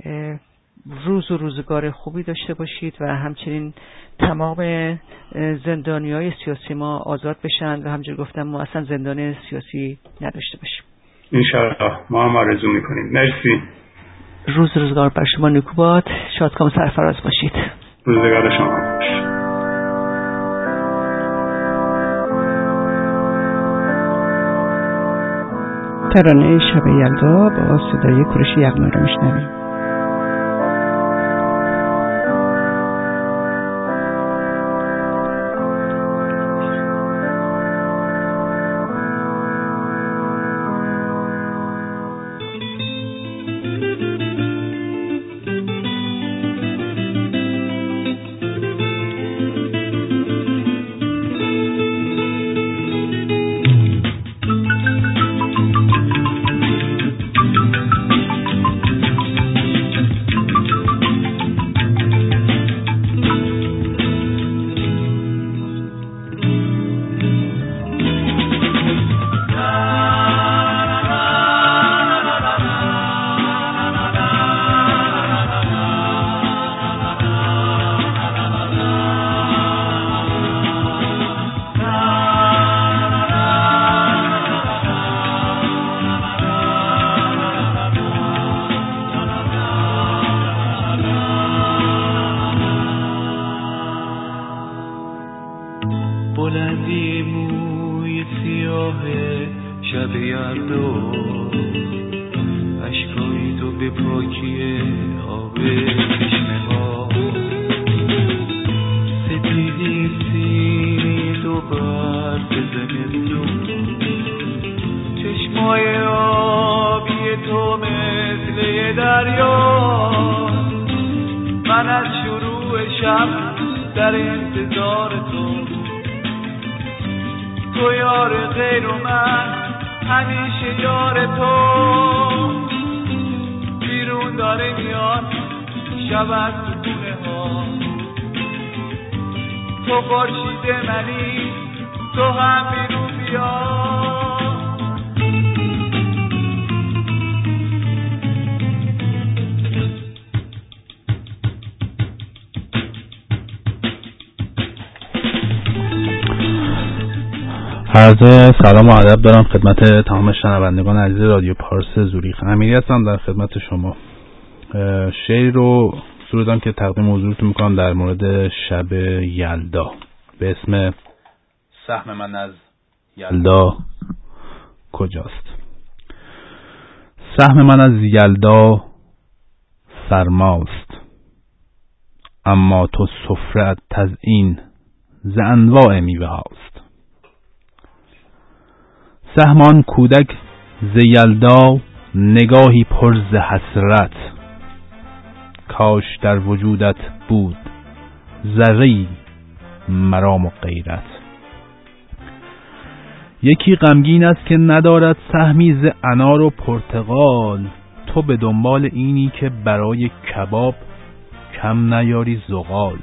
روز و روزگار خوبی داشته باشید و همچنین تمام زندانیای سیاسی ما آزاد بشن و همونجور گفتم ما اصلا زندان سیاسی نداشته باشیم. انشاءالله ما هم آرزو میکنیم. مرسی. روزگار بر شما نیکو باد. شادکام سرفراز باشید. روزگار شما باش. ترانه شب یلدا با صدای کوروش یغمایی رو میشنویم. موی سیاه شب یلدا، اشکای تو به پاکی آب چشمه ها، سپیدی سید و برف زمستون، چشمای آبی تو مثل دریا، من از شروع شب در انتظار تو یار غیر و من همیشه یار تو، بیرون داره میاد شب از سکونه ها، تو خورشید منی تو هم بیرون بیا. عرض سلام و ادب دارم خدمت تمام شنوندگان عزیز رادیو پارس زوریخ. امیری هستم در خدمت شما. شعر رو سرودم که تقدیم حضورتون میکنم در مورد شب یلدا به اسم سهم من از یلدا کجاست. سهم من از یلدا سرماست، اما تو سفره تزیین ز انواع میوه هاست. سهمان کودک ز یلدا نگاهی پر ز حسرت، کاش در وجودت بود ذره‌ای مرام و غیرت. یکی غمگین است که ندارد سهمی ز انار و پرتقال، تو به دنبال اینی که برای کباب کم نیاری زغال.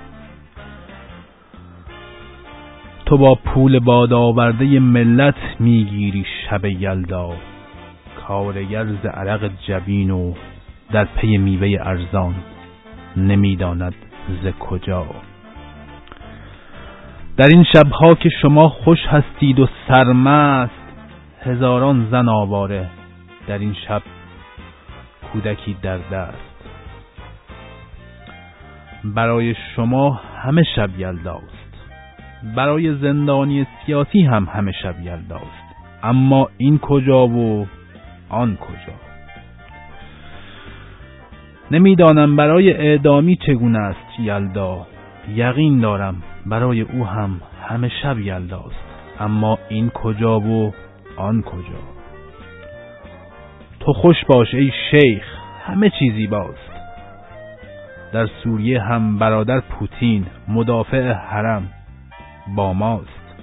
تو با پول باد آورده ملت میگیری شب یلدا، کارگر ز عرق جبین و در پی میوه ارزان نمیداند ز کجا. در این شبها که شما خوش هستید و سرمست، هزاران زن آواره در این شب کودکی در دست. برای شما همه شب یلداست، برای زندانی سیاسی هم همه شب یلداست، اما این کجا و آن کجا. نمیدانم برای اعدامی چگونه است یلدا، یقین دارم برای او هم همه شب یلداست، اما این کجا و آن کجا. تو خوش باش ای شیخ همه چیزی باست، در سوریه هم برادر پوتین مدافع حرم با ماست.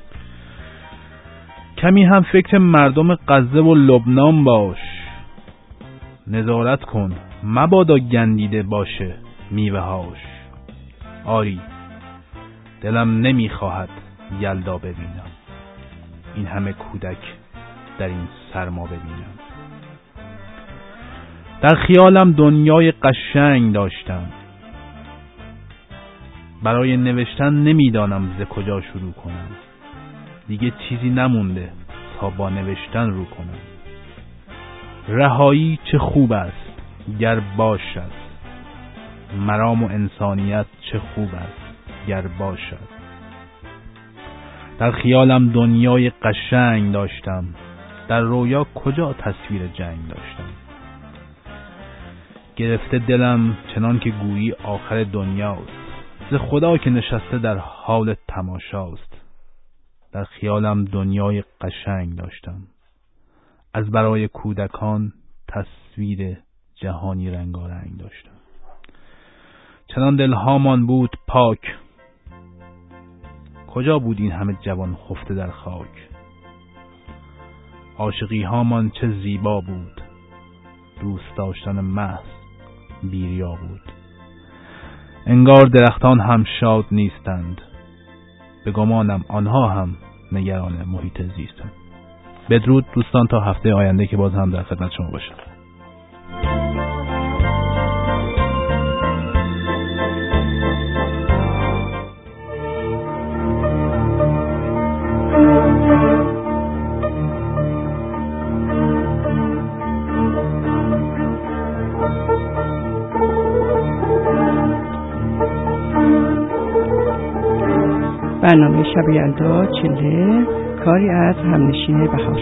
کمی هم فکر مردم غزه و لبنان باش، نظارت کن مبادا گندیده باشه میوه هاش. آری دلم نمیخواهد یلدا ببینم، این همه کودک در این سرما ببینم. در خیالم دنیای قشنگ داشتم، برای نوشتن نمیدانم ز کجا شروع کنم. دیگه چیزی نمونده تا با نوشتن رو کنم. رهایی چه خوب است گر باشد، مرام و انسانیت چه خوب است گر باشد. در خیالم دنیای قشنگ داشتم، در رویا کجا تصویر جنگ داشتم. گرفته دلم چنان که گویی آخر دنیاست، ز خدا که نشسته در حال تماشاست. در خیالم دنیای قشنگ داشتم، از برای کودکان تصویر جهانی رنگارنگ داشتم. چنان دلهامان بود پاک، کجا بود این همه جوان خفته در خاک. عاشقی هامان چه زیبا بود، دوست داشتن محض بیریا بود. انگار درختان هم شاد نیستند، به گمانم آنها هم نگران محیط زیستند. بدرود دوستان، تا هفته آینده که باز هم در خدمت شما باشم. برنامه شب یلدا چله کاری از همنشین بهار.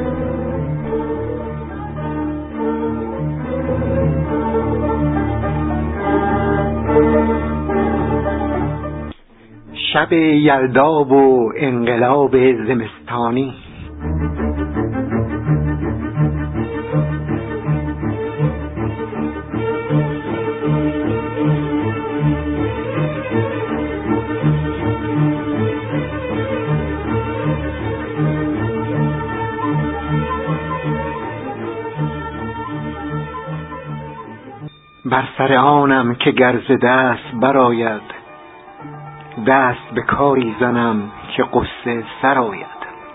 شب یلدا و انقلاب زمستانی. بر سر آنم که گر ز دست برآید، دست به کاری زنم که غصه سرآید.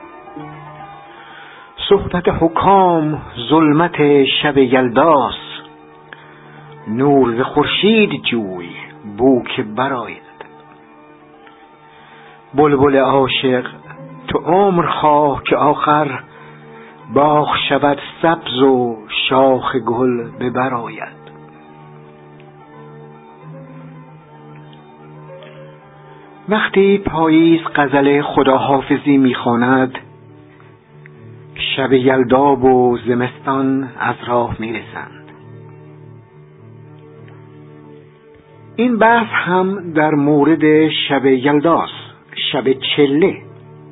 صحبت حکام ظلمت شب یلداست، نور ز خورشید جوی بو که برآید. بلبل عاشق تو عمر خواه که آخر باغ شود سبز و شاخ گل به بر آید. وقتی پاییز غزل خداحافظی میخواند، شب یلدا و زمستان از راه میرسند. این بحث هم در مورد شب یلداست، شب چله.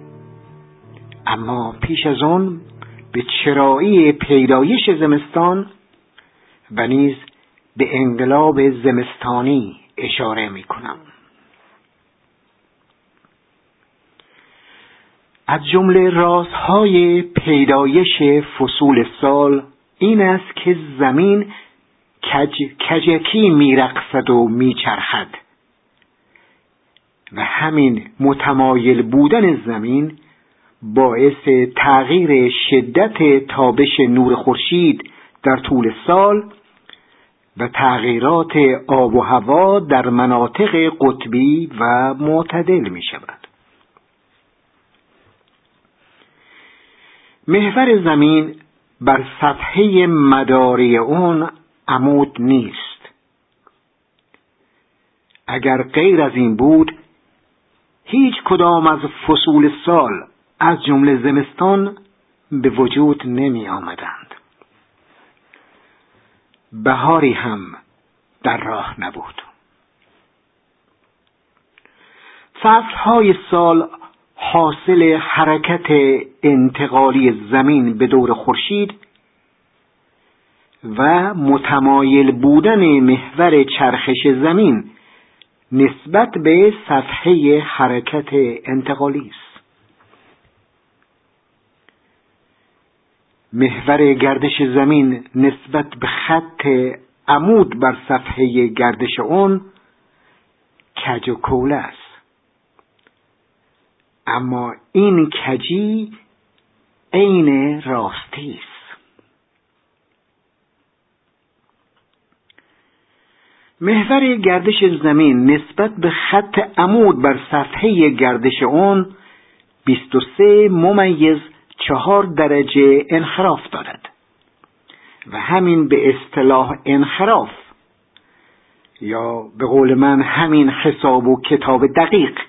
اما پیش از آن به چرایی پیدایش زمستان و نیز به انقلاب زمستانی اشاره میکنم. از جمله رازهای پیدایش فصول سال این است که زمین کجکی میرقصد و میچرخد و همین متمایل بودن زمین باعث تغییر شدت تابش نور خورشید در طول سال و تغییرات آب و هوا در مناطق قطبی و معتدل می شود. محور زمین بر سطحه مداری اون عمود نیست. اگر غیر از این بود، هیچ کدام از فصول سال از جمله زمستان به وجود نمی آمدند. بهاری هم در راه نبود. فصلهای سال حاصل حرکت انتقالی زمین به دور خورشید و متمایل بودن محور چرخش زمین نسبت به صفحه حرکت انتقالی است. محور گردش زمین نسبت به خط عمود بر صفحه گردش اون کج و کوله است. اما این کجی عین راستی است. محور گردش زمین نسبت به خط عمود بر صفحه گردش اون 23.4 درجه انحراف دارد و همین به اصطلاح انحراف یا به قول من همین حساب و کتاب دقیق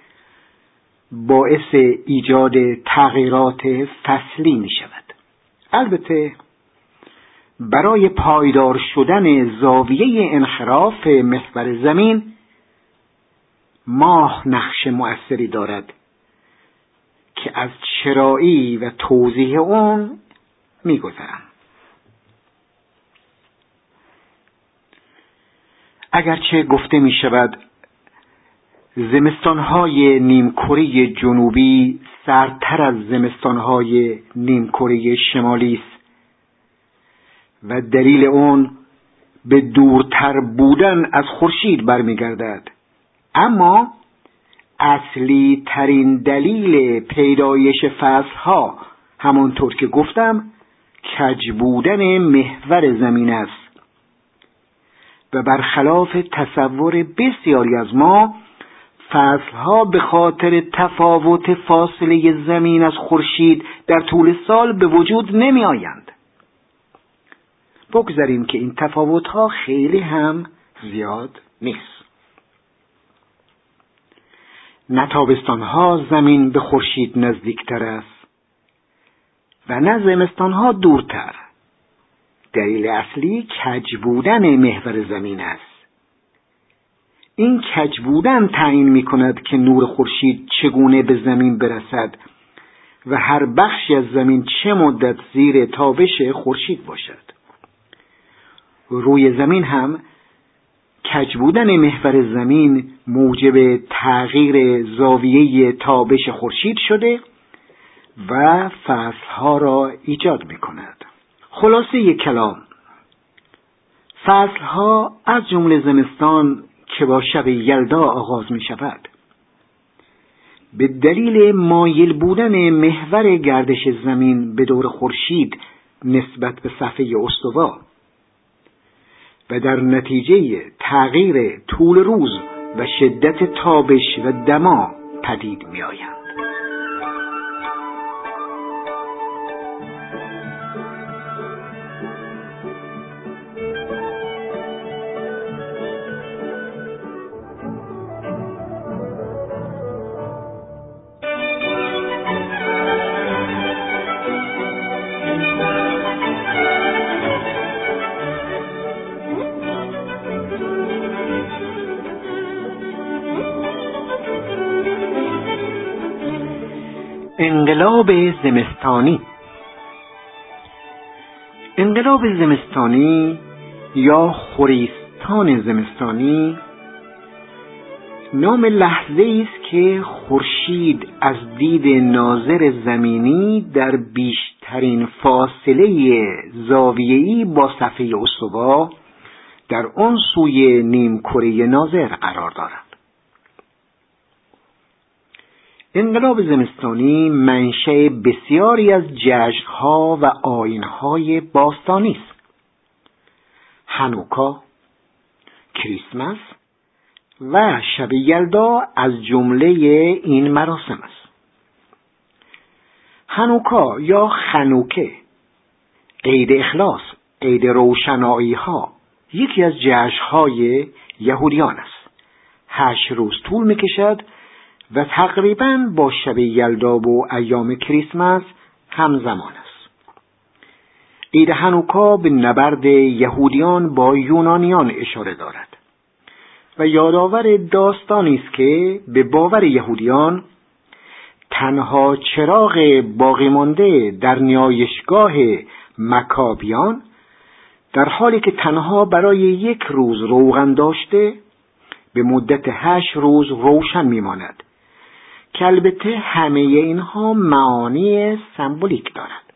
باعث ایجاد تغییرات فصلی می شود. البته برای پایدار شدن زاویه انحراف محور زمین ماه نقش مؤثری دارد که از چرایی و توضیح اون می گذرم. اگرچه گفته می شود زمستانهای نیمکره جنوبی سردتر از زمستانهای نیمکره شمالی است و دلیل اون به دورتر بودن از خورشید برمیگردد، اما اصلی ترین دلیل پیدایش فصلها همانطور که گفتم کج بودن محور زمین است و برخلاف تصور بسیاری از ما فصلها به خاطر تفاوت فاصله زمین از خورشید در طول سال به وجود نمی آیند. بگذاریم که این تفاوتها خیلی هم زیاد نیست. نه تابستانها زمین به خورشید نزدیکتر است و نه زمستانها دورتر. دلیل اصلی کج بودن محور زمین است. این کج بودن تعیین می کند که نور خورشید چگونه به زمین برسد و هر بخشی از زمین چه مدت زیر تابش خورشید باشد. روی زمین هم کج بودن محور زمین موجب تغییر زاویه تابش خورشید شده و فصلها را ایجاد می کند. خلاصه کلام، فصلها از جمله زمستان که با شب یلدا آغاز می شود به دلیل مایل بودن محور گردش زمین به دور خورشید نسبت به صفحه استوا و در نتیجه تغییر طول روز و شدت تابش و دما پدید می آیند. انقلاب زمستانی. انقلاب زمستانی یا خوریستان زمستانی نام لحظه‌ای است که خورشید از دید ناظر زمینی در بیشترین فاصله زاویه‌ای با صفحه استوا در آن سوی نیمکره ناظر قرار دارد. انقلاب زمستانی منشأ بسیاری از جشن‌ها و آیین‌های باستانی است. هانوکا، کریسمس و شب یلدا از جمله این مراسم است. هانوکا یا خنوکه، عید اخلاص، عید روشنایی‌ها، یکی از جشن‌های یهودیان است. 8 روز طول می‌کشد و تقریباً با شب یلدا و ایام کریسمس همزمان است. عید هانوکا به نبرد یهودیان با یونانیان اشاره دارد و یادآور داستانی است که به باور یهودیان تنها چراغ باقی مانده در نیایشگاه مکابیان در حالی که تنها برای 1 روز روغن داشته به مدت 8 روز روشن میماند که البته همه اینها معانی سمبولیک دارد.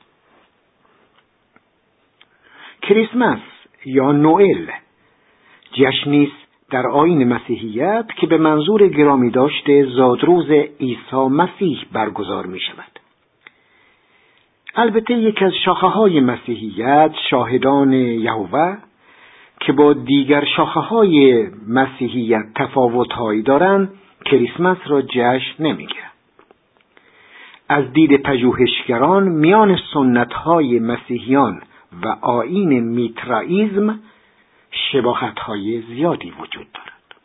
کریسمس یا نوئل جشنی است در آیین مسیحیت که به منظور گرامی داشته زادروز عیسی مسیح برگزار می شود. البته یکی از شاخه‌های مسیحیت، شاهدان یهوه، که با دیگر شاخه‌های مسیحیت تفاوت‌هایی دارند، کریسمس را جشن نمی‌گیرند. از دید پژوهشگران میان سنت‌های مسیحیان و آیین میترائیسم شباهت‌های زیادی وجود دارد.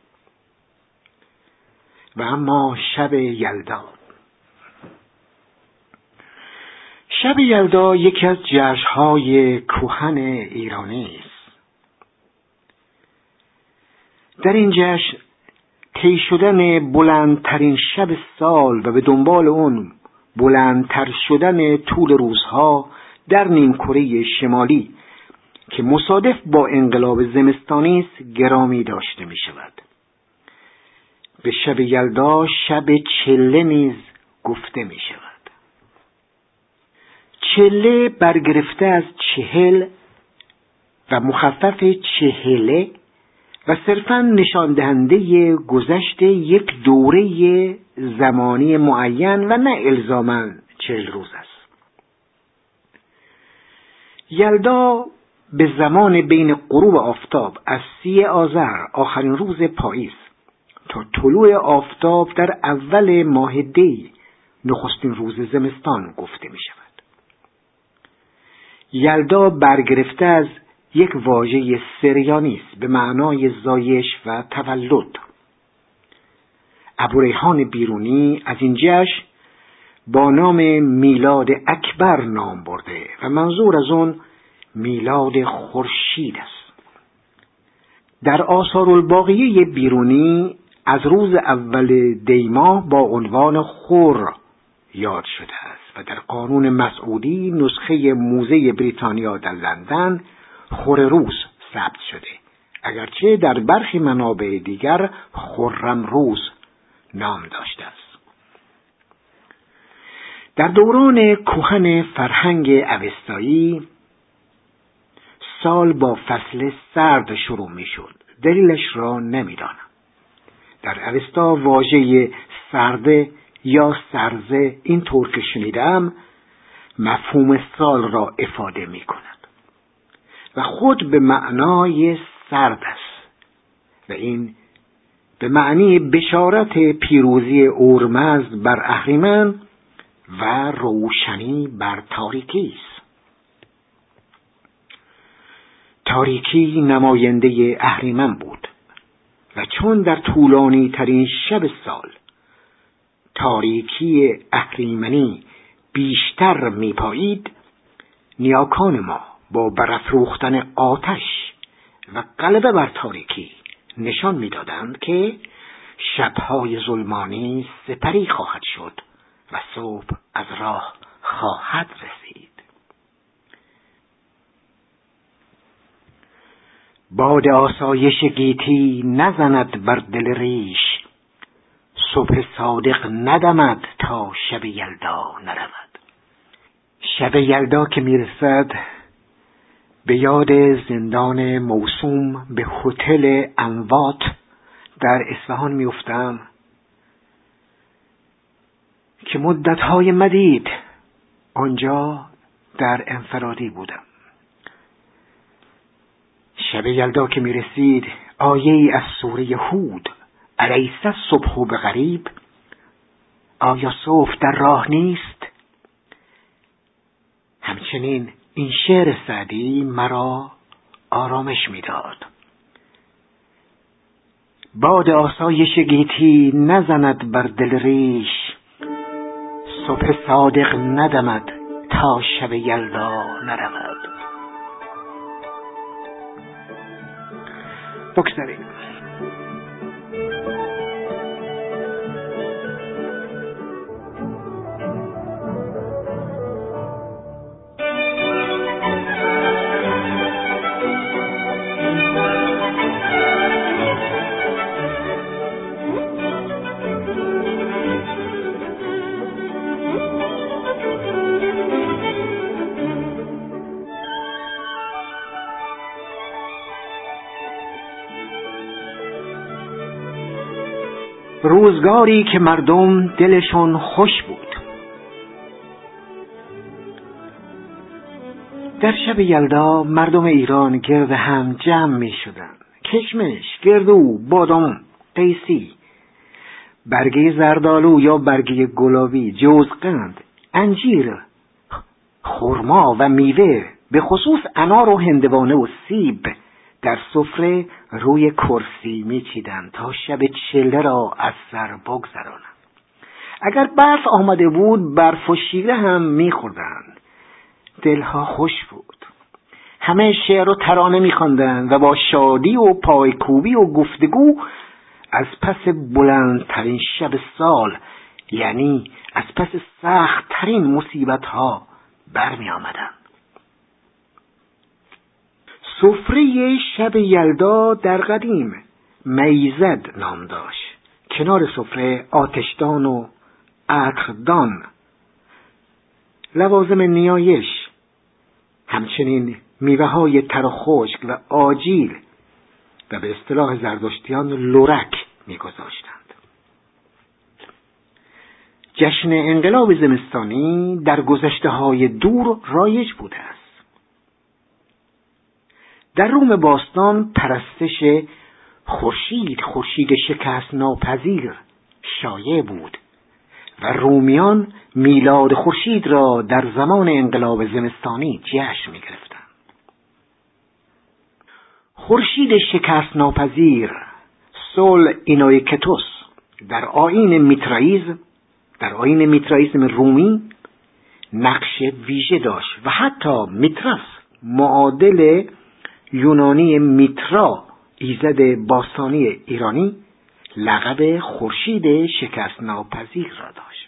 و اما شب یلدا. شب یلدا یکی از جشن‌های کهن ایرانی است. در این جشن طی شدن بلندترین شب سال و به دنبال اون بلندتر شدن طول روزها در نیمکره شمالی که مصادف با انقلاب زمستانی است گرامی داشته می شود. به شب یلدا شب چله نیز گفته می شود. چله برگرفته از 40 و مخفف چهله و صرفاً نشان دهنده گذشت یک دوره زمانی معین و نه الزاماً 40 روز است. یلدا به زمان بین غروب آفتاب از 30 آذر آخرین روز پاییز تا طلوع آفتاب در اول ماه دی نخستین روز زمستان گفته می شود. یلدا برگرفته از یک واژه سریانی است به معنای زایش و تولد. ابوریحان بیرونی از این جشن با نام میلاد اکبر نام برده و منظور از اون میلاد خورشید است. در آثار الباقیه بیرونی از روز اول دی‌ماه با عنوان خور یاد شده است و در قانون مسعودی نسخه موزه بریتانیا در لندن خور روز ثبت شده، اگرچه در برخی منابع دیگر خرم روز نام داشته است. در دوران کهن فرهنگ اوستایی سال با فصل سرد شروع می شد. دلیلش را نمی‌دانم. در اوستا واژه سرده یا سرزه اینطور که شنیدم مفهوم سال را افاده می کند و خود به معنای سرد است و این به معنی بشارت پیروزی اورمزد بر اهریمن و روشنی بر تاریکی است. تاریکی نماینده اهریمن بود و چون در طولانی ترین شب سال تاریکی اهریمنی بیشتر میپایید، نیاکان ما با برافروختن آتش و غلبه بر تاریکی نشان میدادند که شبهای ظلمانی سپری خواهد شد و صبح از راه خواهد رسید. باد آسایش گیتی نزند بر دل ریش، صبح صادق ندمد تا شب یلدا نرود. شب یلدا که میرسد به یاد زندان موسوم به هتل اموات در اصفهان میافتم که مدت‌های مدید آنجا در انفرادی بودم. شب یلدا که میرسید آیه‌ای از سوره هود الیس الصبح بقریب، آیا صبح در راه نیست؟ همچنین این شعر سعدی مرا آرامش میداد. باد آسایش گیتی نزند بر دل ریش، صبح صادق ندمد تا شب یلدا نرود. بگذاریم. روزگاری که مردم دلشون خوش بود. در شب یلدا مردم ایران گرد هم جمع می شدن. کشمش، گردو، بادام، قیسی، برگه زردآلو یا برگه گلابی، جوزقند، انجیر، خرما و میوه، به خصوص انار و هندوانه و سیب در سفره روی کرسی میچیدند تا شب چله را از سر بگذرانند. اگر برف آمده بود برف و شیره هم میخوردند. دلها خوش بود. همه شعر و ترانه میخواندند و با شادی و پایکوبی و گفتگو از پس بلندترین شب سال، یعنی از پس سخت ترین مصیبت ها برمی آمدند. سفره شب یلدا در قدیم میزد نام داشت. کنار سفره آتشدان و عطردان، لوازم نیایش، همچنین میوه‌های تر و خشک و آجیل و به اصطلاح زردشتیان لورک میگذاشتند. جشن انقلاب زمستانی در گذشته‌های دور رایج بوده است. در روم باستان پرستش خورشید شکست ناپذیر شایع بود و رومیان میلاد خورشید را در زمان انقلاب زمستانی جشن می‌گرفتند. خورشید شکست ناپذیر سول اینویکتوس در آیین میترائیسم رومی نقش ویژه داشت و حتی میتراس، معادل یونانی میترا، ایزد باستانی ایرانی، لقب خورشید شکست ناپذیر را داشت.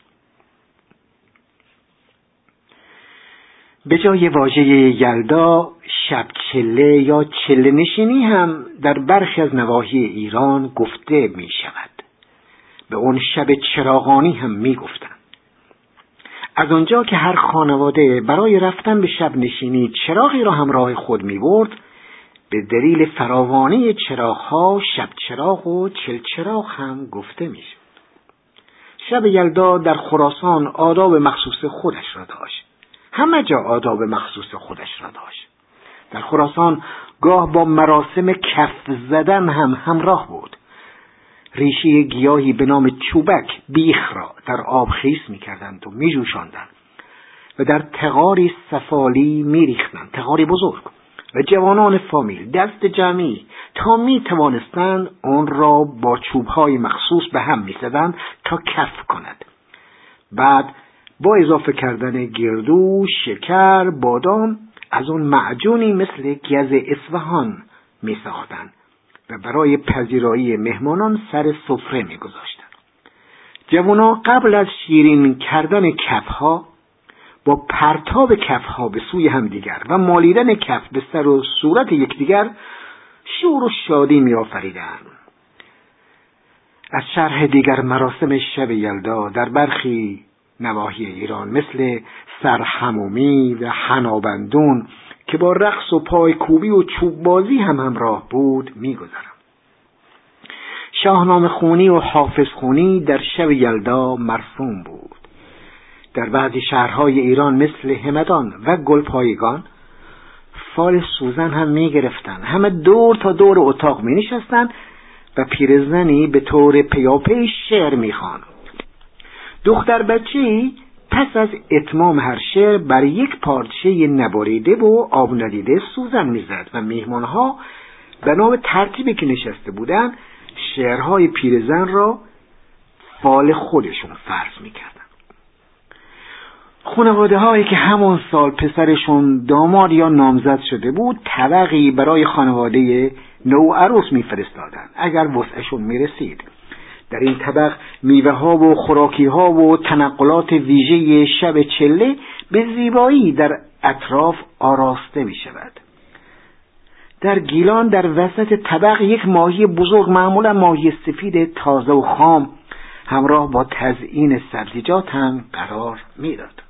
به جای واژه یلدا، شب چله یا چله نشینی هم در برخی از نواحی ایران گفته می شود. به اون شب چراغانی هم می گفتن. از آنجا که هر خانواده برای رفتن به شب نشینی چراغی را همراه خود می برد، به دلیل فراوانی چراغ‌ها شب چراغ و چل چراغ هم گفته می شود. شب یلدا در خراسان آداب مخصوص خودش را داشت. همه جا آداب مخصوص خودش را داشت. در خراسان گاه با مراسم کف زدن هم همراه بود. ریشه گیاهی به نام چوبک، بیخ را در آب خیس می کردند و می جوشاندند و در تغاری سفالی می ریختند، تغاری بزرگ، و جوانان فامیل دست جمعی تا می توانستند آن را با چوبهای مخصوص به هم می زدند تا کف کند. بعد با اضافه کردن گردو، شکر، بادام از اون معجونی مثل گز اصفهان می ساختند و برای پذیرایی مهمانان سر سفره می گذاشتند. جوانا قبل از شیرین کردن کفها با پرتاب کفها به سوی همدیگر و مالیدن کف به سر و صورت یکدیگر شور و شادی می آفریدند. از شرح دیگر مراسم شب یلدا در برخی نواحی ایران مثل سرحمومی و حنابندون که با رقص و پایکوبی و چوب بازی هم همراه بود می‌گذرم. شاهنامه خونی و حافظ خونی در شب یلدا مرسوم بود. در بعضی شهرهای ایران مثل همدان و گلپایگان فال سوزن هم می‌گرفتند. همه دور تا دور اتاق می‌نشستند و پیرزنی به طور پیاپی شعر می‌خواند. دختر بچه‌ای پس از اتمام هر شعر بر یک پارچه نباریده و آب ندیده سوزن می‌زد و میهمان‌ها به نام ترتیبی که نشسته بودند شعرهای پیرزن را فال خودشون فرض می‌کردند. خانواده‌هایی که همون سال پسرشون داماد یا نامزد شده بود طبقی برای خانواده نوعروس می‌فرستادند اگر وسعشون می‌رسید. در این طبق میوه‌ها و خوراکی‌ها و تنقلات ویژه شب چله به زیبایی در اطراف آراسته می‌شود. در گیلان در وسط طبق یک ماهی بزرگ، معمولا ماهی سفید تازه و خام، همراه با تزیین سبزیجات هم قرار می‌داد.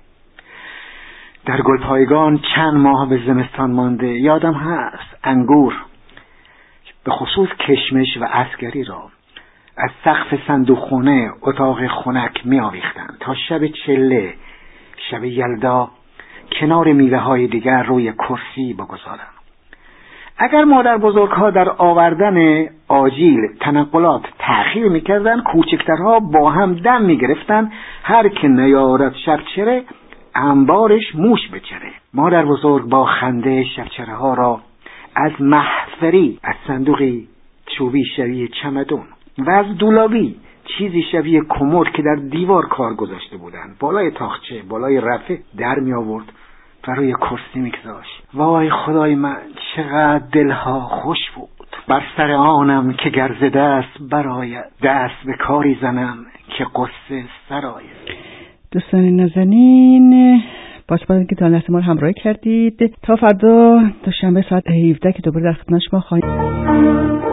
در گلپایگان چند ماه به زمستان مانده یادم هست انگور، به خصوص کشمش و عسگری را از سقف صندوقخانه اتاق خنک می آویختند تا شب چله، شب یلدا، کنار میوه های دیگر روی کرسی بگذارند. اگر مادر بزرگها در آوردن آجیل تنقلات تأخیر میکردند، کوچکترها با هم دم میگرفتند هر که نیارد شبچره انبارش موش بچره. مادر بزرگ با خنده شبچره ها را از محفری، از صندوقی چوبی شبیه چمدون و از دولابی چیزی شبیه کمد که در دیوار کار گذاشته بودند بالای تاخچه، بالای رفه در می آورد و روی کرسی می گذاشت. وای خدای من، چقدر دلها خوش بود. بر سر آنم که گرز دست براید، دست به کاری زنم که قصه سراید. دوستان نازنین، باز که تا لحظه ما رو همراهی کردید. تا فردا دوشنبه ساعت 17 که دوباره در خدمت شما خواهیم.